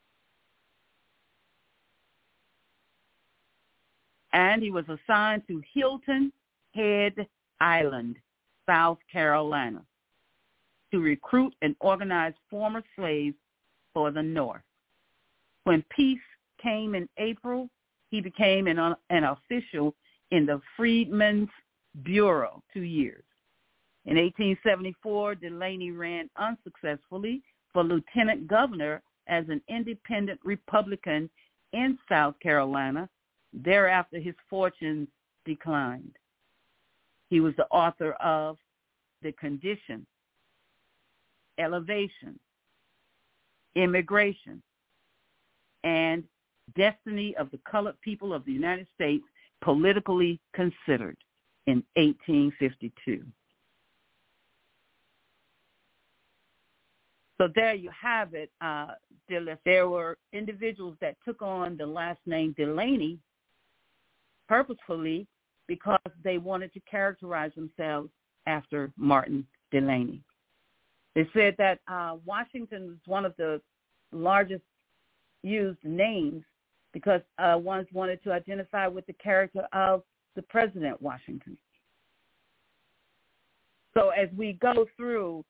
E: And he was assigned to Hilton Head Island, South Carolina, to recruit and organize former slaves for the North. When peace came in April, he became an official in the Freedmen's Bureau 2 years. In 1874, Delaney ran unsuccessfully for lieutenant governor as an independent Republican in South Carolina. Thereafter, his fortunes declined. He was the author of The Condition, Elevation, Immigration, and Destiny of the Colored People of the United States, Politically Considered, in 1852. So there you have it, Dillis. There were individuals that took on the last name Delaney purposefully because they wanted to characterize themselves after Martin Delaney. They said that Washington was one of the largest used names because ones wanted to identify with the character of the President Washington. So as we go through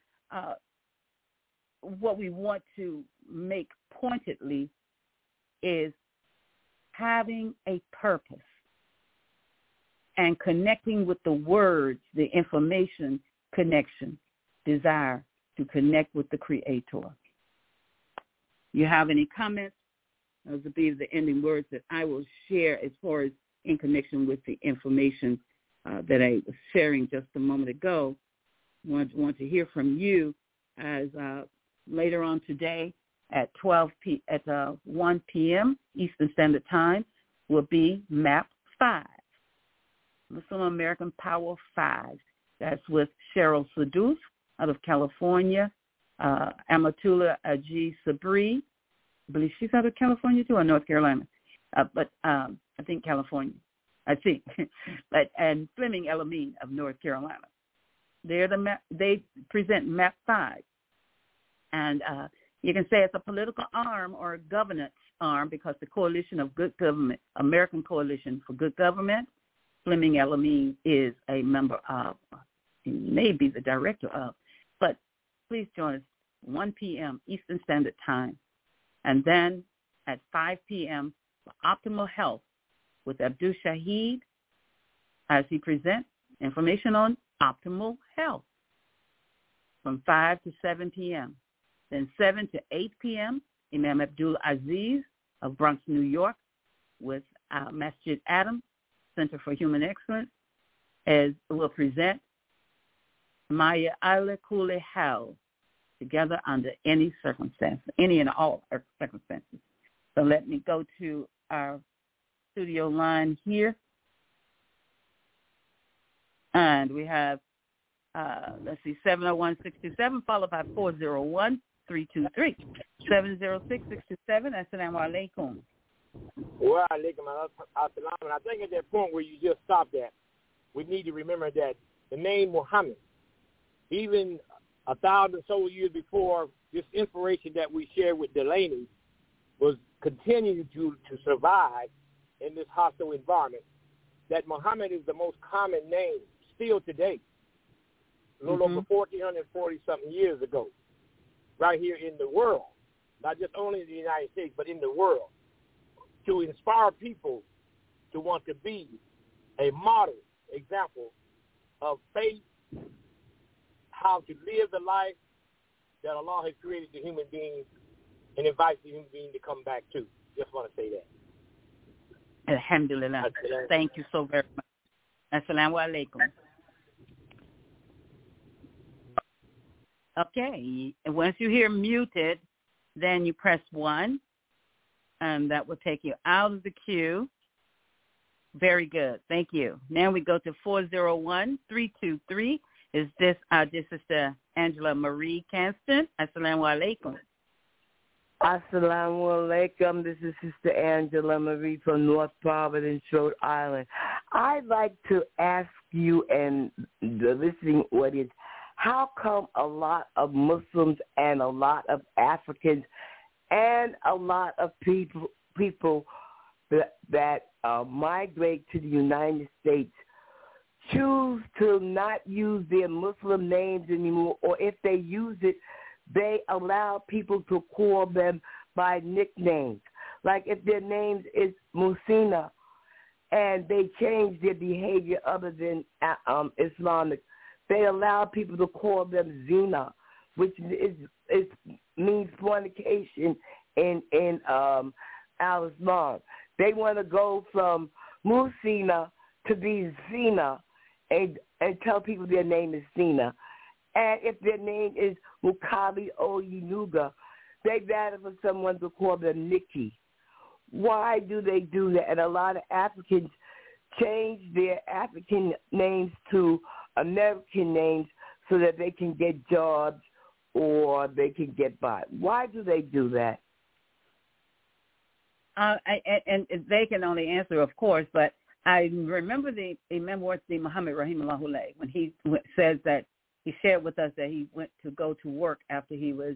E: what we want to make pointedly is having a purpose and connecting with the words, the information, connection, desire to connect with the Creator. You have any comments? Those will be the ending words that I will share as far as in connection with the information that I was sharing just a moment ago. Want to hear from you as later on today at 1 p.m. Eastern Standard Time will be MAP 5, Muslim American Power 5. That's with Cheryl Sadoof out of California, Amatullah Aji Sabri. I believe she's out of California too, or North Carolina, but I think California. I think, and Fleming Elamine of North Carolina. They present MAP 5, and you can say it's a political arm or a governance arm because the Coalition of Good Government, American Coalition for Good Government, Fleming Elamine is a member of, he may be the director of, but please join us 1 p.m. Eastern Standard Time. And then at 5 p.m. for Optimal Health with Abdul Shahid as he presents information on optimal health from 5 to 7 p.m. Then 7 to 8 p.m., Imam Abdul Aziz of Bronx, New York with Masjid Adam, Center for Human Excellence, will present Maya Ala Kule Hal, together under any circumstance, any and all circumstances. So let me go to our studio line here. And we have, 701-627, followed by 401-323. 706-627, Assalamu alaikum.
A: Wa alaikum assalam. And I think at that point where you just stopped at, we need to remember that the name Muhammad, even 1,000 so years before, this inspiration that we shared with Delaney was continuing to survive in this hostile environment, that Muhammad is the most common name still today, a little over 1,440-something years ago, right here in the world, not just only in the United States, but in the world, to inspire people to want to be a model example of faith, how to live the life that Allah has created the human being and invites the human being to come back to. Just want to say that.
E: Alhamdulillah. Thank you so very much. Assalamu alaikum. Okay. And once you hear muted, then you press 1, and that will take you out of the queue. Very good. Thank you. Now we go to 401-323. Is this Sister Angela Marie Canston? Assalamu alaikum.
J: Assalamu alaikum. This is Sister Angela Marie from North Providence, Rhode Island. I'd like to ask you and the listening audience, how come a lot of Muslims and a lot of Africans and a lot of people that migrate to the United States choose to not use their Muslim names anymore, or if they use it, they allow people to call them by nicknames? Like if their names is Musina and they change their behavior other than Islamic, they allow people to call them Zina, which means fornication in Al-Islam. They want to go from Musina to be Zina and tell people their name is Zina. And if their name is Mukali Oyenuga, they rather for someone to call them Nikki. Why do they do that? And a lot of Africans change their African names to American names so that they can get jobs or they can get by. Why do they do that?
E: And they can only answer, of course, but I remember the memoirs of Muhammad Rahimahullah when he says that he shared with us that he went to go to work after he was,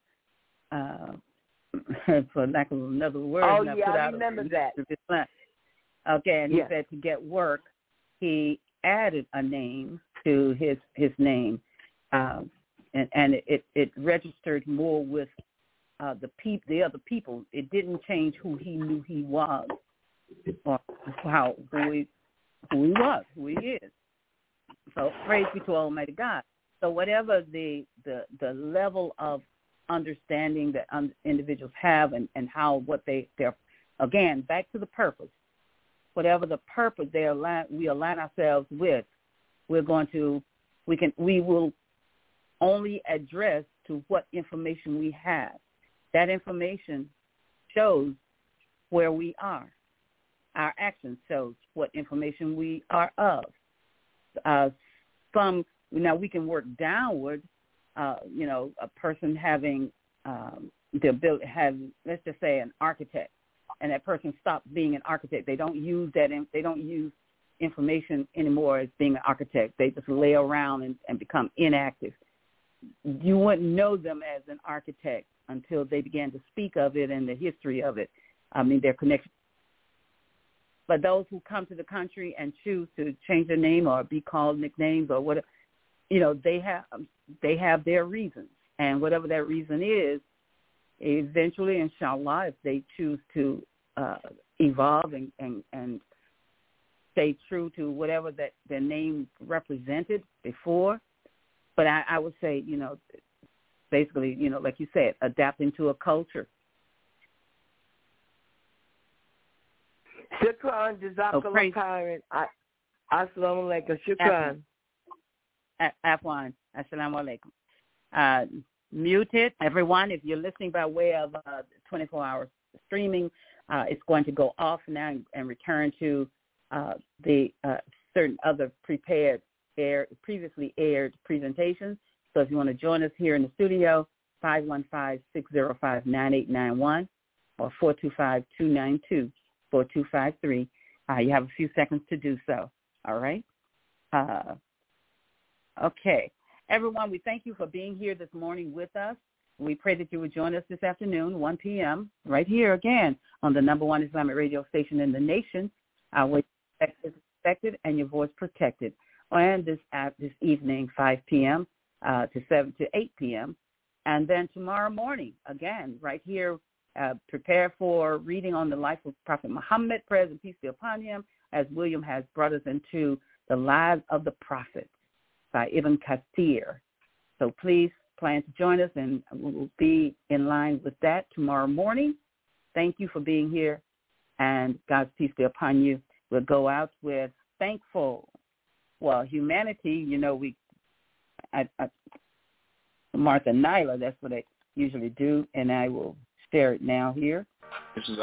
E: for lack of another word.
J: Oh, yeah, I remember that.
E: Okay, and he said to get work, he added a name to his name, and it registered more with the other people. It didn't change who he knew he was, or who he is. So praise be to Almighty God. So whatever the level of understanding that individuals have and how what they're again back to the purpose. Whatever the purpose we align ourselves with, we will only address to what information we have. That information shows where we are. Our actions shows what information we are of. Now we can work downward. A person having the ability let's just say an architect, and that person stopped being an architect. They don't use they don't use information anymore as being an architect. They just lay around and become inactive. You wouldn't know them as an architect until they began to speak of it and the history of it. I mean, their connection. But those who come to the country and choose to change their name or be called nicknames or whatever, they have their reasons. And whatever that reason is, eventually, inshallah, if they choose to evolve and stay true to whatever that their name represented before. But I would say, basically, like you said, adapting to a culture.
J: Shukran, Jazakallah khairan. Assalamu alaikum. Shukran.
E: Afwan. Assalamu alaikum. Muted, everyone. If you're listening by way of 24-hour streaming, it's going to go off now and return to the certain other previously aired presentations. So if you want to join us here in the studio, 515-605-9891 or 425-292-4253. You have a few seconds to do so. All right? Okay. Everyone, we thank you for being here this morning with us. We pray that you would join us this afternoon, 1 p.m., right here again on the #1 Islamic radio station in the nation. Where is expected and your voice protected. And this evening, 5 p.m. To 8 p.m. And then tomorrow morning, again, right here, prepare for reading on the life of Prophet Muhammad, praise and peace be upon him, as William has brought us into the lives of the prophets by Ibn Kathir. So please plan to join us, and we'll be in line with that tomorrow morning. Thank you for being here, and God's peace be upon you. We'll go out with thankful. Well, humanity, Martha Nyla, that's what they usually do, and I will share it now here.
K: This is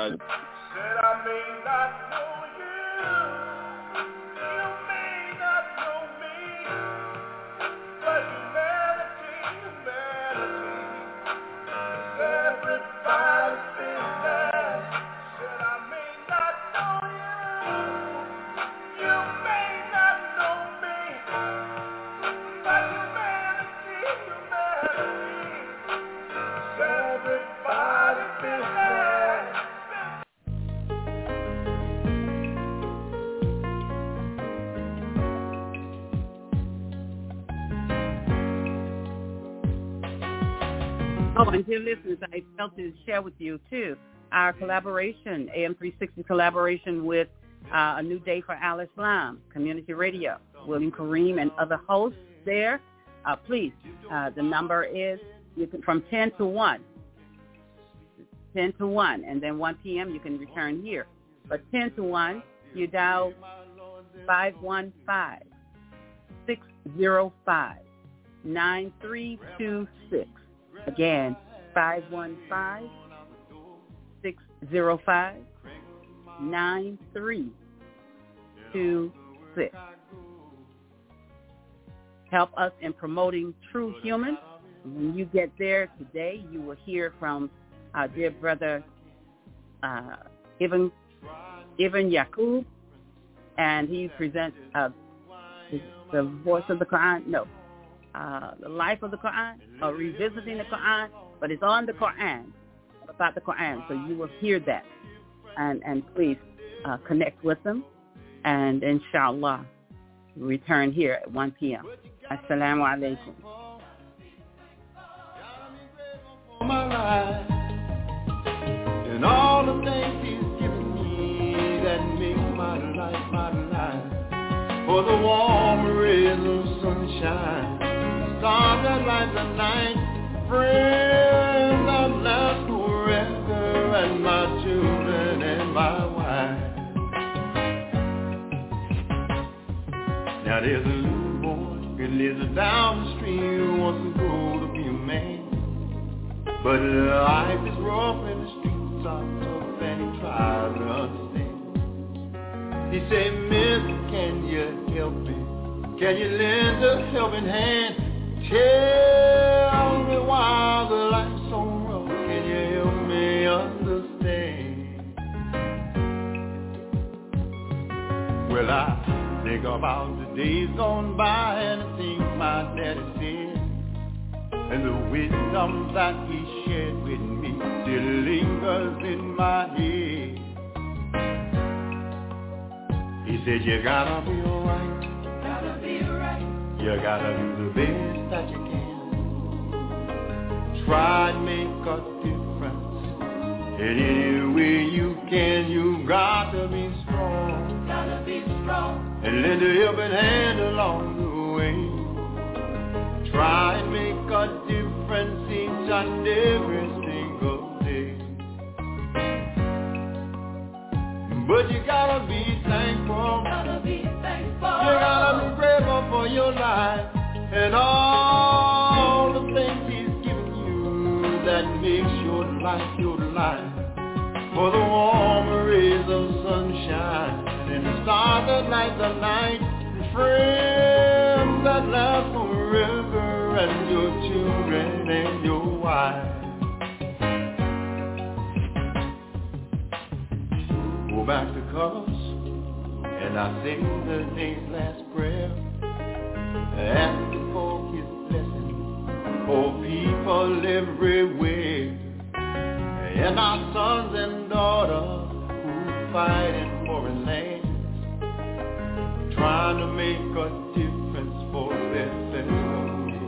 E: Oh, and dear listeners, I felt to share with you, too,
C: our collaboration, AM360 collaboration with A New Day for Al-Islam, Community Radio, William Kareem and other hosts there. Please, the number is from 10 to 1. 10 to 1, and then 1 p.m. you can return here. But 10 to 1, you dial 515-605-9326. Again, 515-605-9326. Help us in promoting True Human. When you get there today, you will hear from our dear brother Ibn Yaqub, and he presents the voice of the Quran. No, the life of the Quran, or revisiting the Quran, but it's on the Quran, about the Quran. So you will hear that, and please connect with them, and inshallah return here at 1 p.m. Assalamu alaikum.
K: And all the things he's given me that make my life, for the warm rays of sunshine, stars that light the night, friends that last forever, and my children and my wife. Now there's a little boy who lives down the street who wants to grow to be a man, but life is rough in the street. And he tried to understand. He said, Miss, can you help me? Can you lend a helping hand? Tell me why the life's so rough. Can you help me understand? Well, I think about the days gone by and the things my daddy said, and the wisdom that he shared with me still lingers in my head. He said, you gotta be alright. You gotta do the best that you can. Try and make a difference in any way you can. You gotta be strong. And lend a helping hand along the way. Try and make a difference each and every single day. But you gotta be thankful. You gotta be grateful for your life and all the things he's given you that makes your life your life. For the warm rays of sunshine and the stars that light the night, and friends that last forever, and your children and your wife. Go back to colors, and I sing the day's last prayer, asking for his blessing for people everywhere, and our sons and daughters who fight in foreign lands, trying to make a difference for their fellow.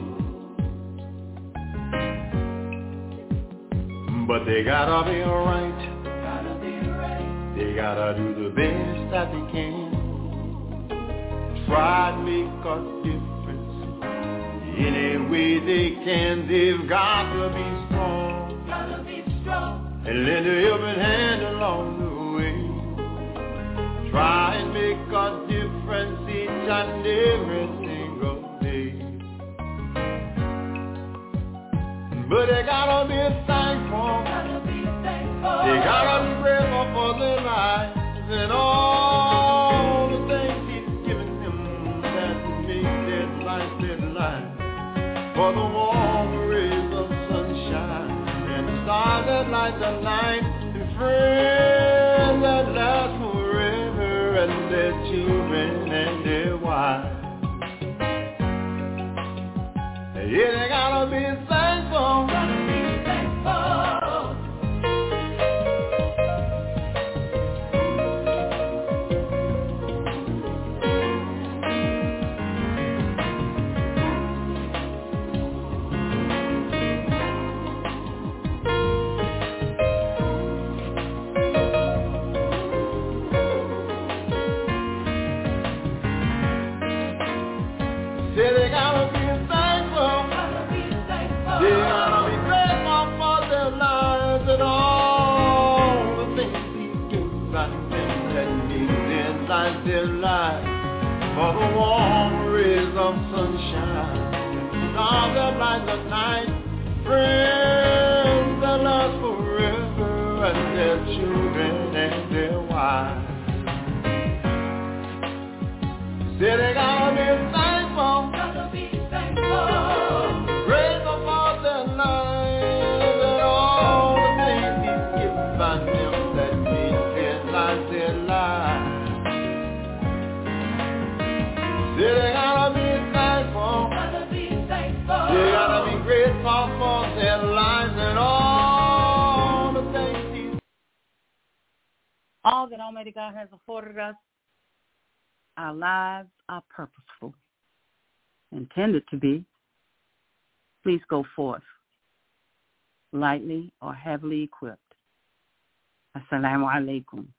K: But they gotta be alright. They gotta do the best that they can. Try to make a difference any way they can. They've got to be strong. And lend a helping hand along the way. Try and make a difference each and every single day. But they gotta be thankful. They gotta be grateful for their lives and all the things he's given them that make their life their life. For the warm rays of sunshine and the stars that light the night, and friends that last forever, and their children and their wives. Yeah, they gotta be thankful. lives at night, friends that last forever, and their children and their wives. Say they gotta be thankful, grateful for their lives and all the things He's given them that made their lives their lives. Say they gotta be thankful, they gotta be grateful for their lives and all the things He's.
C: All that Almighty God has afforded us, our lives are purposeful, intended to be. Please go forth, lightly or heavily equipped. Assalamu alaikum.